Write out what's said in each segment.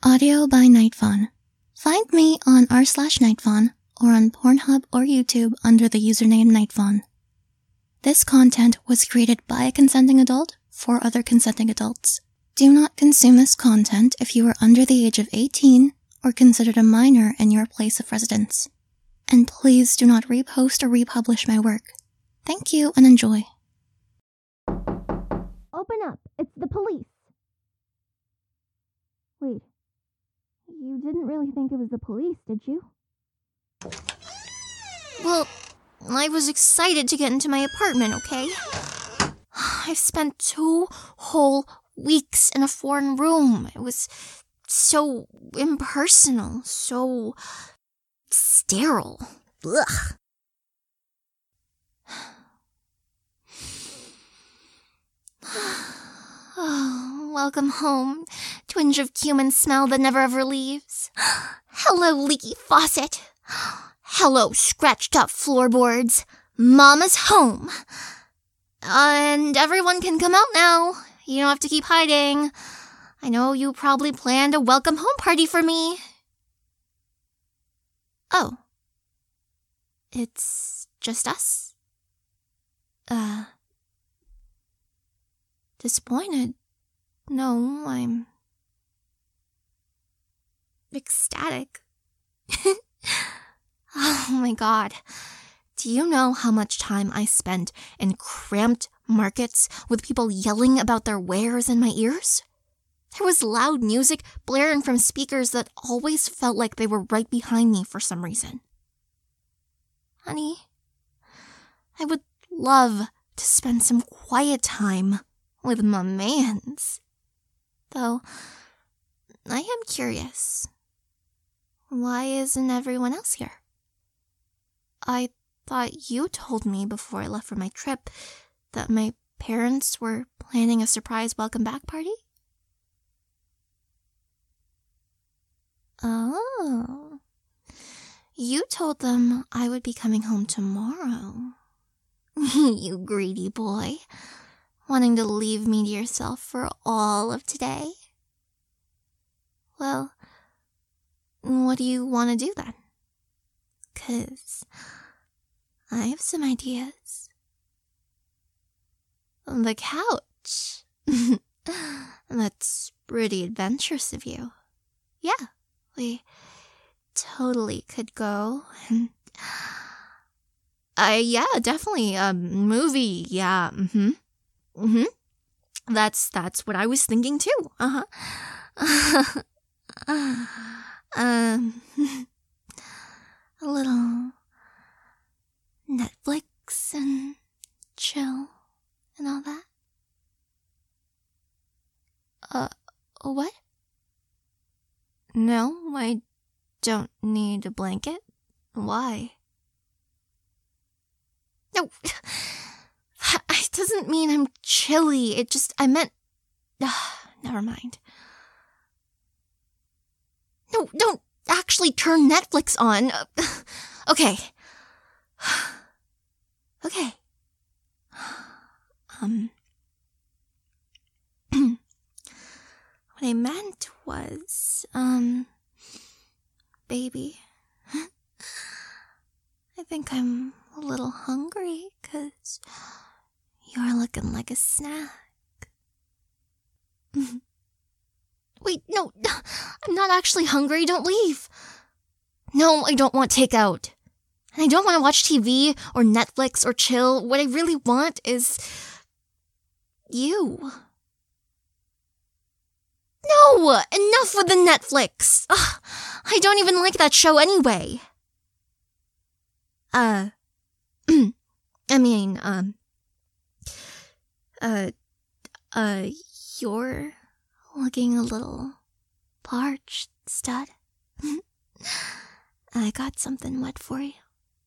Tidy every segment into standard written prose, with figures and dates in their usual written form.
Audio by Nightfawn. Find me on r/Nightfawn or on Pornhub or YouTube under the username Nightfawn. This content was created by a consenting adult for other consenting adults. Do not consume this content if you are under the age of 18 or considered a minor in your place of residence. And please do not repost or republish my work. Thank you and enjoy. Open up, it's the police. Wait, you didn't really think it was the police, did you? Well, I was excited to get into my apartment, okay? I've spent 2 whole weeks in a foreign room. It was so impersonal, so sterile. Ugh. Oh, welcome home, twinge of cumin smell that never ever leaves. Hello, leaky faucet. Hello, scratched up floorboards. Mama's home. And everyone can come out now. You don't have to keep hiding. I know you probably planned a welcome home party for me. Oh. It's just us? Disappointed? No, I'm ecstatic. Oh my god. Do you know how much time I spent in cramped markets with people yelling about their wares in my ears? There was loud music blaring from speakers that always felt like they were right behind me for some reason. Honey, I would love to spend some quiet time with my mans. Though, I am curious. Why isn't everyone else here? I thought you told me before I left for my trip that my parents were planning a surprise welcome back party? Oh. You told them I would be coming home tomorrow. You greedy boy. Wanting to leave me to yourself for all of today? Well, what do you want to do then? 'Cause I have some ideas. The couch. That's pretty adventurous of you. Yeah, we totally could go and... yeah, definitely. Movie, yeah, That's what I was thinking too. A little Netflix and chill and all that. What? No, I don't need a blanket. Why? No, it doesn't mean I'm chilly. I meant... never mind. No, don't actually turn Netflix on. Okay. Okay. What I meant was, baby, I think I'm a little hungry, 'cause you're looking like a snack. Wait, no, I'm not actually hungry, don't leave. No, I don't want takeout. And I don't want to watch TV or Netflix or chill. What I really want is... you. No! Enough with the Netflix! Ugh, I don't even like that show anyway. I mean, you're looking a little parched, stud. I got something wet for you.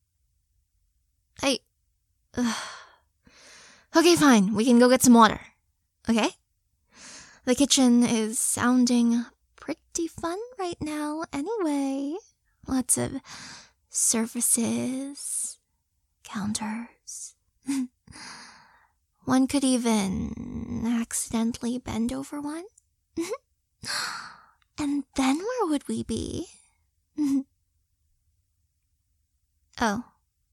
Okay, fine. We can go get some water. Okay? The kitchen is sounding pretty fun right now anyway. Lots of surfaces, counters. One could even accidentally bend over one. And then where would we be? Oh.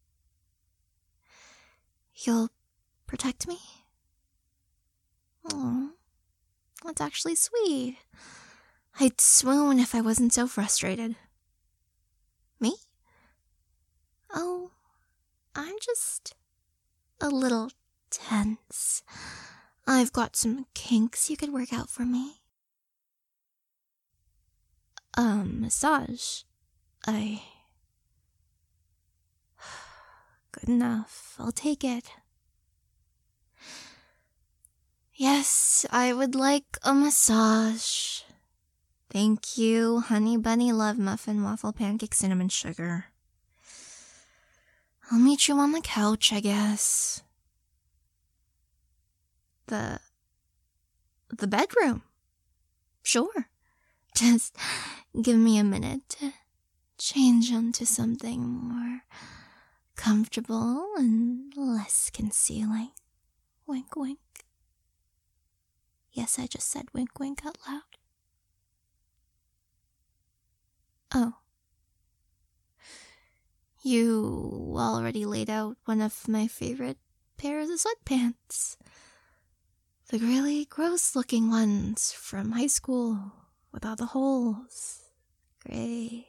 You'll protect me? Oh, that's actually sweet. I'd swoon if I wasn't so frustrated. Me? Oh, I'm just a little tense. I've got some kinks you could work out for me. Massage. Good enough. I'll take it. Yes, I would like a massage. Thank you, Honey Bunny Love Muffin Waffle Pancake Cinnamon Sugar. I'll meet you on the couch, I guess. The bedroom. Sure. Just give me a minute to change onto something more comfortable and less concealing. Wink, wink. Yes, I just said wink, wink out loud. Oh. You already laid out one of my favorite pairs of sweatpants. The really gross-looking ones from high school with all the holes. Great.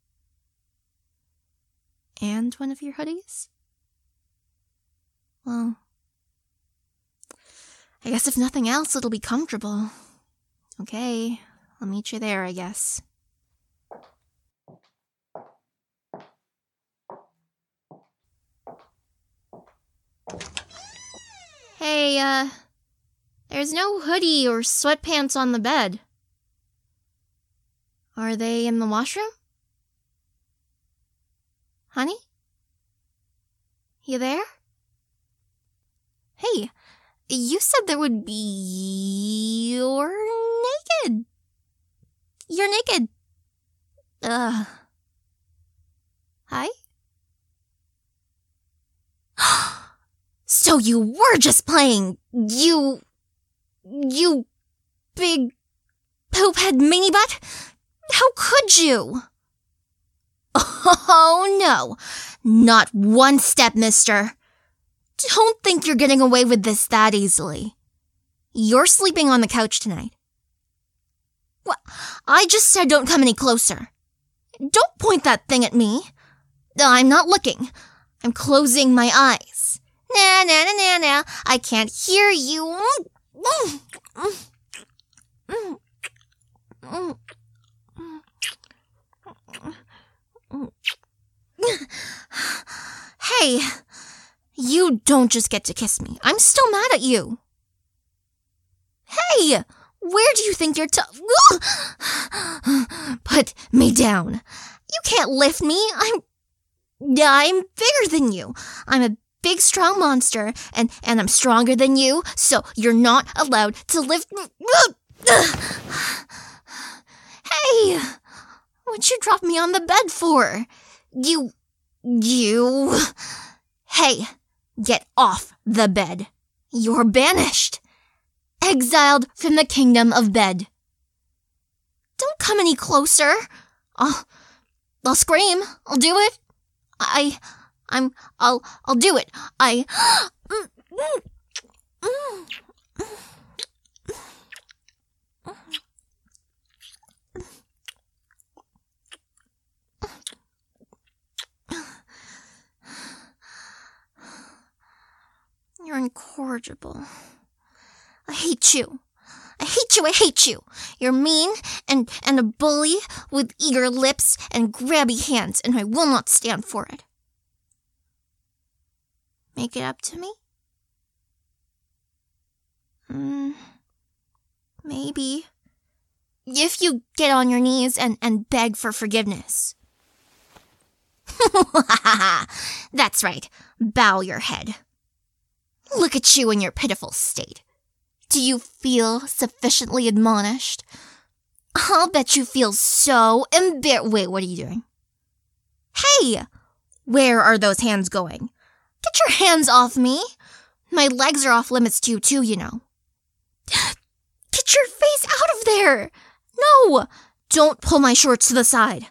And one of your hoodies? Well, I guess if nothing else, it'll be comfortable. Okay, I'll meet you there, I guess. Hey, there's no hoodie or sweatpants on the bed. Are they in the washroom? Honey? You there? Hey, you said there would be... You're naked. You're naked. Hi? So you were just playing, you big poophead meanie butt? How could you? Oh no, not one step, mister. Don't think you're getting away with this that easily. You're sleeping on the couch tonight. What? I just said don't come any closer. Don't point that thing at me. I'm not looking. I'm closing my eyes. Nah. I can't hear you. Hey, you don't just get to kiss me. I'm still mad at you. Hey, where do you think you're Put me down. You can't lift me. I'm bigger than you. I'm a big, strong monster, and I'm stronger than you, so you're not allowed to lift me. Hey, what'd you drop me on the bed for? You... Hey, get off the bed. You're banished. Exiled from the kingdom of bed. Don't come any closer. I'll scream. I'll do it. I'll do it. You're incorrigible. I hate you. I hate you. You're mean and a bully with eager lips and grabby hands, and I will not stand for it. Make it up to me? Maybe. If you get on your knees and beg for forgiveness. That's right. Bow your head. Look at you in your pitiful state. Do you feel sufficiently admonished? I'll bet you feel so Wait, what are you doing? Hey! Where are those hands going? Get your hands off me. My legs are off limits to you too, you know. Get your face out of there. No! Don't pull my shorts to the side.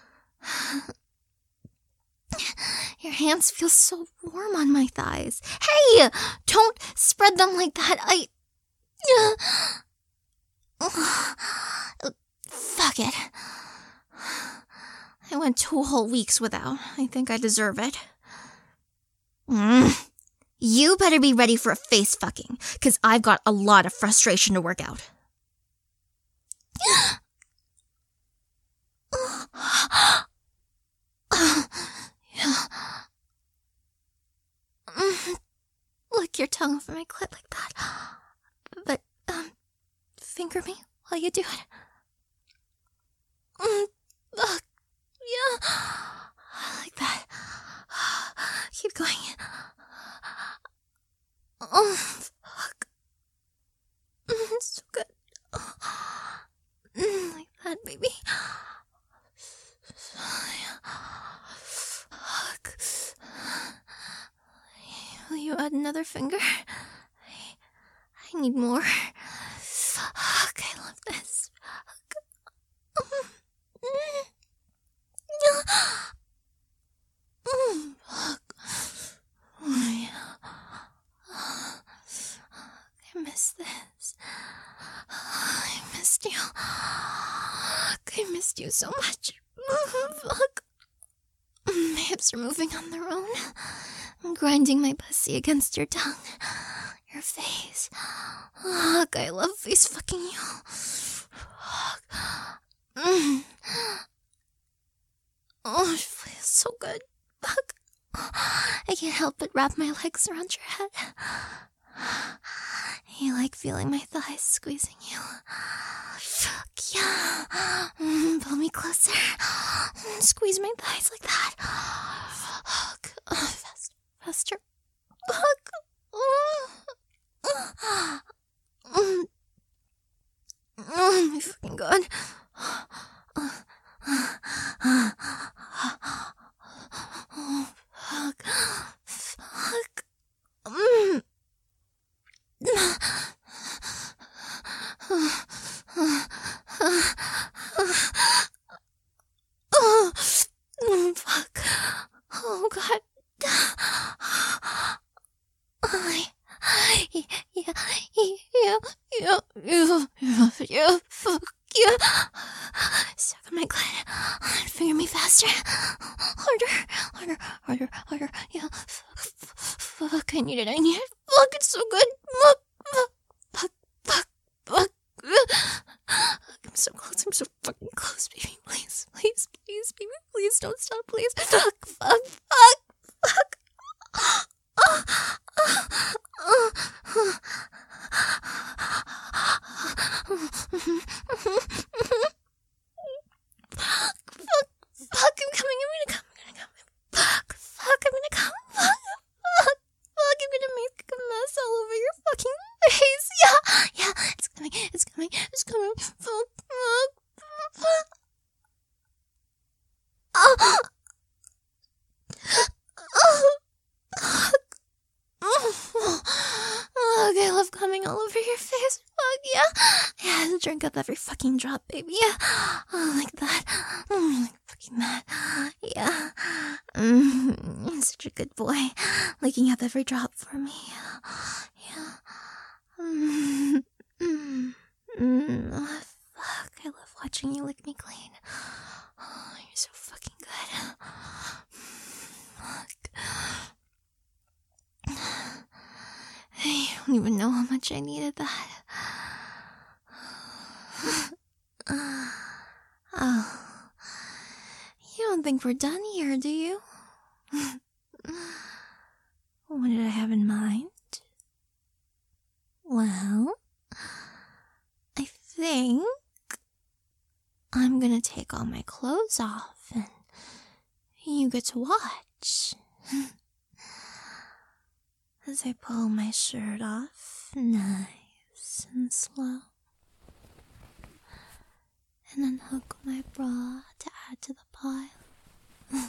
Your hands feel so warm on my thighs. Hey, don't spread them like that. Fuck it. I went 2 whole weeks without. I think I deserve it. You better be ready for a face fucking, because I've got a lot of frustration to work out. Lick your tongue over my clit like that. But, finger me while you do it. Yeah. Like that. Keep going. Oh, fuck. It's so good. Like that, baby. Fuck. Will you add another finger? I need more. Fuck, I love this. Fuck. I miss this. I missed you. I missed you so much. Fuck. My hips are moving on their own. I'm grinding my pussy against your tongue. Your face. Fuck, I love face fucking you. Fuck. Oh, it feels so good. Fuck. I can't help but wrap my legs around your head. You like feeling my thighs squeezing you. Fuck yeah. Pull me closer. Squeeze my thighs like that. Fuck. Faster. Faster. Fuck. Oh my fucking god. Oh, fuck. Fuck. Fuck. Oh, God. Fuck you. Suck on my clit. Finger me faster. Harder. Yeah. Fuck, I need it. Fuck, it's so good. Fuck. I'm so close. I'm so fucking close, baby. Please, baby. Please don't stop, please. Fuck. Fuck, I'm gonna come. Fuck, I'm gonna make a mess all over your fucking face. Yeah, it's coming. Fuck. Okay, I love coming all over your face. Fuck yeah, drink up every fucking drop, baby. Yeah, like that. Like fucking that. Yeah. You're such a good boy, licking up every drop for me. Yeah. Fuck, I love watching you lick me clean. Oh, you're so fucking good. Fuck. I don't even know how much I needed that. Oh. You don't think we're done here, do you? What did I have in mind? Well, I think I'm gonna take all my clothes off and you get to watch. As I pull my shirt off nice and slow. And then hook my bra to add to the pile. And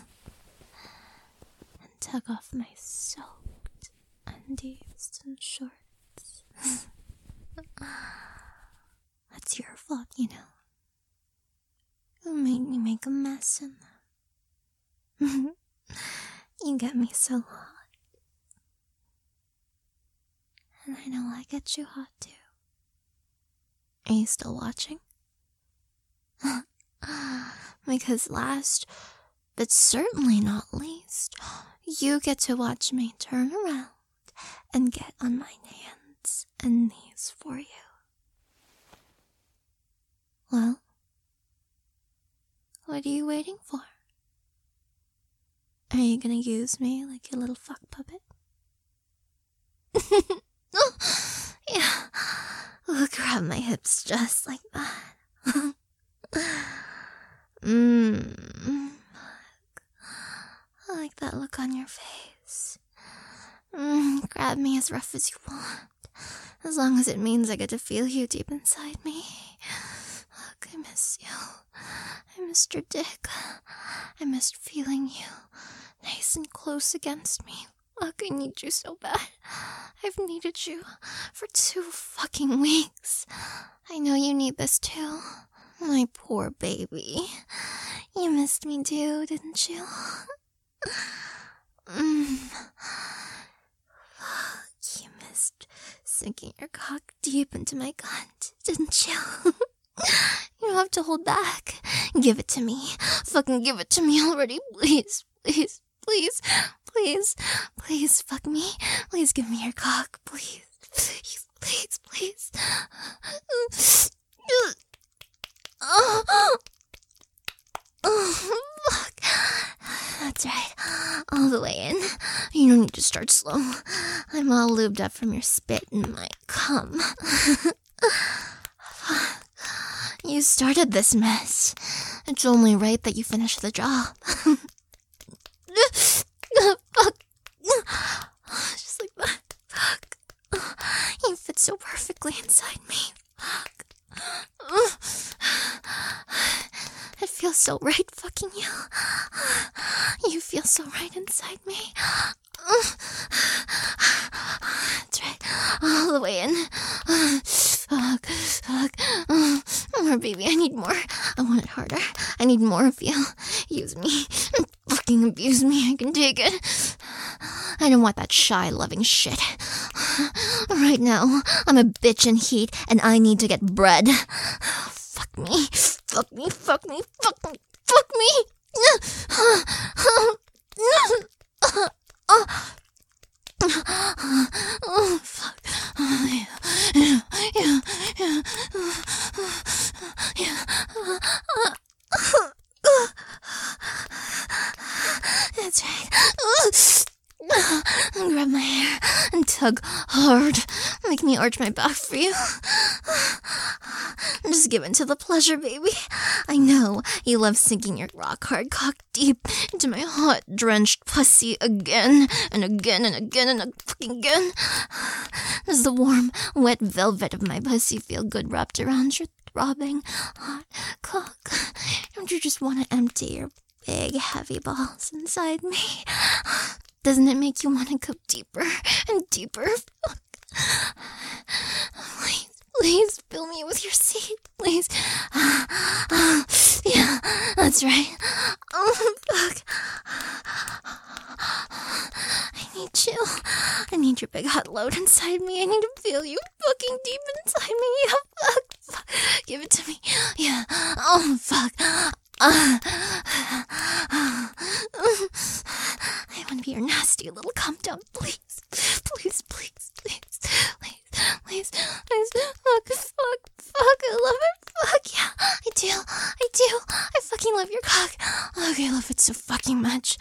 tug off my soaked undies and shorts. That's your fault, you know. made me make a mess in them. You get me so hot. And I know I get you hot too. Are you still watching? Because last, but certainly not least, you get to watch me turn around and get on my hands and knees for you. Well, what are you waiting for? Are you gonna use me like your little fuck puppet? Yeah, we'll grab my hips just like that. I like that look on your face. Grab me as rough as you want, as long as it means I get to feel you deep inside me. Look, I miss you. I missed your dick. I missed feeling you nice and close against me. Look, I need you so bad. I've needed you for 2 fucking weeks. I know you need this too. My poor baby. You missed me too, didn't you? You missed sinking your cock deep into my cunt, didn't you? You don't have to hold back. Give it to me. Fucking give it to me already, please. Please. Please, please, please fuck me. Please give me your cock, please. Please, please, please. Oh, fuck. That's right. All the way in. You don't need to start slow. I'm all lubed up from your spit and my cum. You started this mess. It's only right that you finish the job. Fuck. Just like that. Fuck. You fit so perfectly inside me. Fuck. It feels so right fucking you. You feel so right inside me. That's right. All the way in. Fuck. Fuck. More, baby. I need more. I want it harder. I need more of you. Use me. Fucking abuse me. I can take it. I don't want that shy, loving shit. Right now, I'm a bitch in heat, and I need to get bread. Fuck me. Fuck me. Fuck me. Fuck me. Fuck me. Oh, fuck. Yeah. That's right. Grab my hair and tug hard. Make me arch my back for you. Just give in to the pleasure, baby. I know you love sinking your rock-hard cock deep into my hot, drenched pussy again and again and again and fucking again. Does the warm, wet velvet of my pussy feel good wrapped around your throbbing, hot cock? Don't you just want to empty your big, heavy balls inside me? Doesn't it make you want to go deeper and deeper? Please, please fill me with your seed, please. Yeah, that's right. Oh, fuck. I need you. I need your big hot load inside me. I need to feel you fucking deep inside me. Yeah, fuck. Give it to me. Yeah. Oh, fuck. I want to be your nasty little cum dump, please. Please, please, please, please, please, please. Fuck, I love it. Fuck, yeah, I do. I fucking love your cock. Look, I love it so fucking much.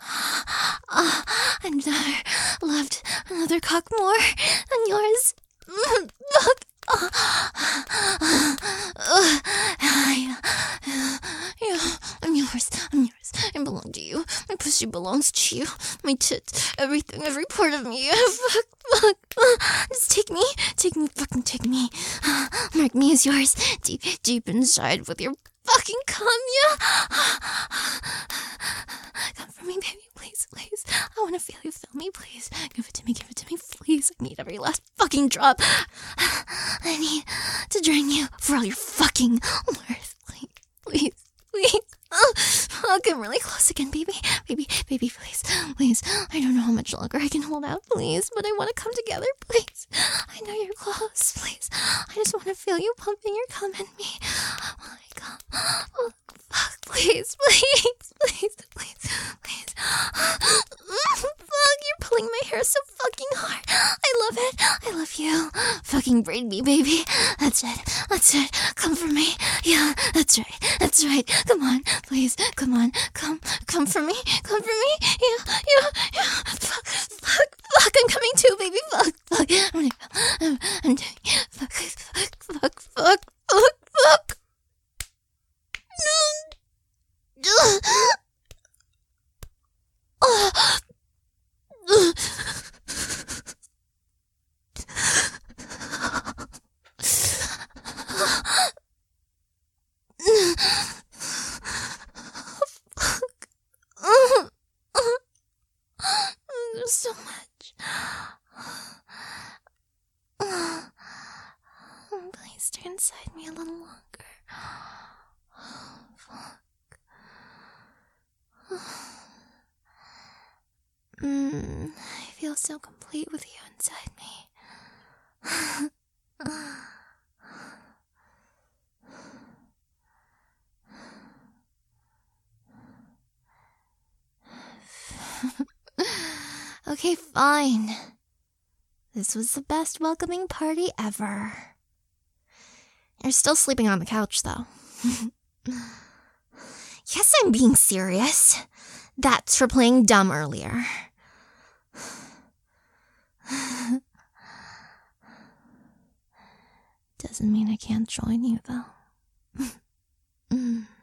I've never loved another cock more than yours. Fuck. Yeah, I'm yours. I belong to you. My pussy belongs to you. My tits, everything, every part of me. Fuck. Just take me, fucking take me. Mark me as yours, deep inside with your fucking cum, yeah. Come for me, baby, please. I want to feel you fill me, please. Give it to me, please. I need every last fucking drop. I need to drain you for all your fucking worth, please. Come really close again, baby. Baby, please. Please. I don't know how much longer I can hold out, please, but I want to come together, please. I know you're close, please. I just want to feel you pumping your cum in me. Oh my God. Oh, fuck, please. Fuck, you're pulling my hair so fucking hard. I love it. I love you. Fucking braid me, baby. That's it. Come for me. Yeah, that's right. Come on, please. Come on. Come for me. Yeah. Fuck. I'm coming too, baby. Fuck. I'm fuck. So much. Please stay inside me a little longer. Fuck. I feel so complete with you inside me. Okay, fine. This was the best welcoming party ever. You're still sleeping on the couch, though. Yes, I'm being serious. That's for playing dumb earlier. Doesn't mean I can't join you, though.